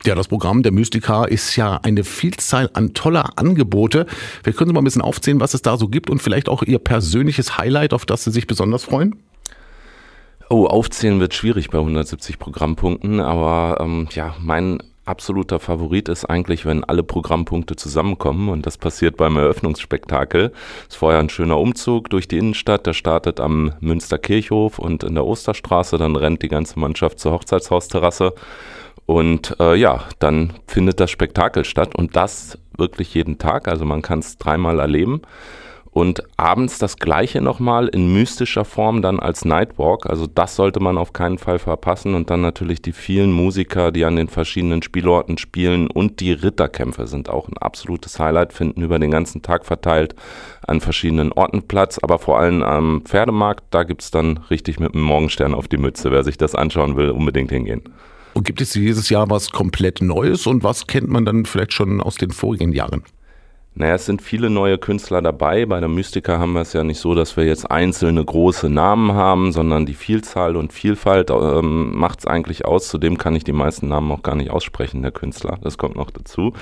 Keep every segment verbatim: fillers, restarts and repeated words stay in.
Ja, das Programm der Mystica ist ja eine Vielzahl an toller Angebote. Wir können Sie mal ein bisschen aufzählen, was es da so gibt und vielleicht auch Ihr persönliches Highlight, auf das Sie sich besonders freuen? Oh, aufzählen wird schwierig bei hundertsiebzig Programmpunkten, aber ähm, ja, mein absoluter Favorit ist eigentlich, wenn alle Programmpunkte zusammenkommen, und das passiert beim Eröffnungsspektakel. Es ist vorher ein schöner Umzug durch die Innenstadt, der startet am Münsterkirchhof und in der Osterstraße, dann rennt die ganze Mannschaft zur Hochzeitshausterrasse und äh, ja, dann findet das Spektakel statt und das wirklich jeden Tag, also man kann es dreimal erleben. Und abends das Gleiche nochmal in mystischer Form dann als Nightwalk. Also das sollte man auf keinen Fall verpassen. Und dann natürlich die vielen Musiker, die an den verschiedenen Spielorten spielen. Und die Ritterkämpfe sind auch ein absolutes Highlight, finden über den ganzen Tag verteilt an verschiedenen Orten Platz. Aber vor allem am Pferdemarkt, da gibt's dann richtig mit dem Morgenstern auf die Mütze. Wer sich das anschauen will, unbedingt hingehen. Und gibt es dieses Jahr was komplett Neues und was kennt man dann vielleicht schon aus den vorigen Jahren? Naja, es sind viele neue Künstler dabei. Bei der Mystica haben wir es ja nicht so, dass wir jetzt einzelne große Namen haben, sondern die Vielzahl und Vielfalt ähm, macht es eigentlich aus. Zudem kann ich die meisten Namen auch gar nicht aussprechen, der Künstler. Das kommt noch dazu.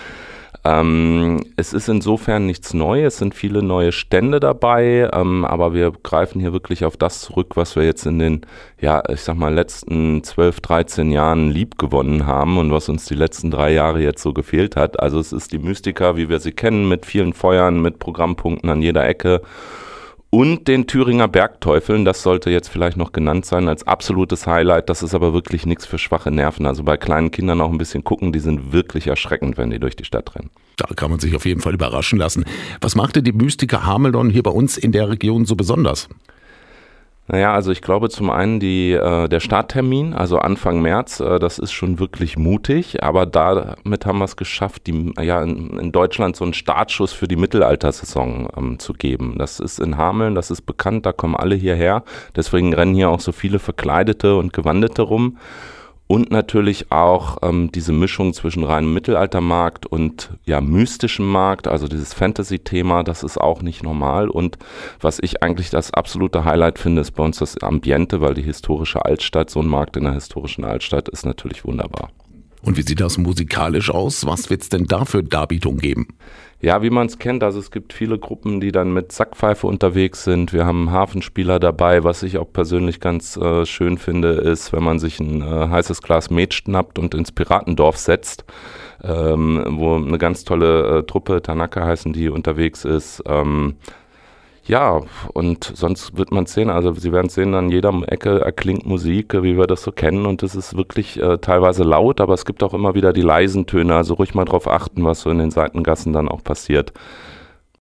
Ähm, es ist insofern nichts Neues, es sind viele neue Stände dabei, ähm, aber wir greifen hier wirklich auf das zurück, was wir jetzt in den, ja, ich sag mal, letzten zwölf, dreizehn Jahren liebgewonnen haben und was uns die letzten drei Jahre jetzt so gefehlt hat. Also es ist die Mystica, wie wir sie kennen, mit vielen Feuern, mit Programmpunkten an jeder Ecke. Und den Thüringer Bergteufeln, das sollte jetzt vielleicht noch genannt sein als absolutes Highlight. Das ist aber wirklich nichts für schwache Nerven. Also bei kleinen Kindern auch ein bisschen gucken, die sind wirklich erschreckend, wenn die durch die Stadt rennen. Da kann man sich auf jeden Fall überraschen lassen. Was machte die Mystica Hameln hier bei uns in der Region so besonders? Naja, also ich glaube zum einen die, äh, der Starttermin, also Anfang März, äh, das ist schon wirklich mutig, aber damit haben wir es geschafft, die, ja, in, in Deutschland so einen Startschuss für die Mittelaltersaison ähm, zu geben. Das ist in Hameln, das ist bekannt, da kommen alle hierher, deswegen rennen hier auch so viele Verkleidete und Gewandete rum. Und natürlich auch ähm, diese Mischung zwischen reinem Mittelaltermarkt und ja mystischem Markt, also dieses Fantasy-Thema, das ist auch nicht normal. Und was ich eigentlich das absolute Highlight finde, ist bei uns das Ambiente, weil die historische Altstadt, so ein Markt in der historischen Altstadt ist natürlich wunderbar. Und wie sieht das musikalisch aus? Was wird es denn da für Darbietungen geben? Ja, wie man es kennt, also es gibt viele Gruppen, die dann mit Sackpfeife unterwegs sind. Wir haben Hafenspieler dabei. Was ich auch persönlich ganz äh, schön finde, ist, wenn man sich ein äh, heißes Glas Met schnappt und ins Piratendorf setzt, ähm, wo eine ganz tolle äh, Truppe, Tanaka heißen die, unterwegs ist. Ähm, Ja, und sonst wird man sehen, also Sie werden sehen, an jeder Ecke erklingt Musik, wie wir das so kennen, und es ist wirklich äh, teilweise laut, aber es gibt auch immer wieder die leisen Töne, also ruhig mal drauf achten, was so in den Seitengassen dann auch passiert.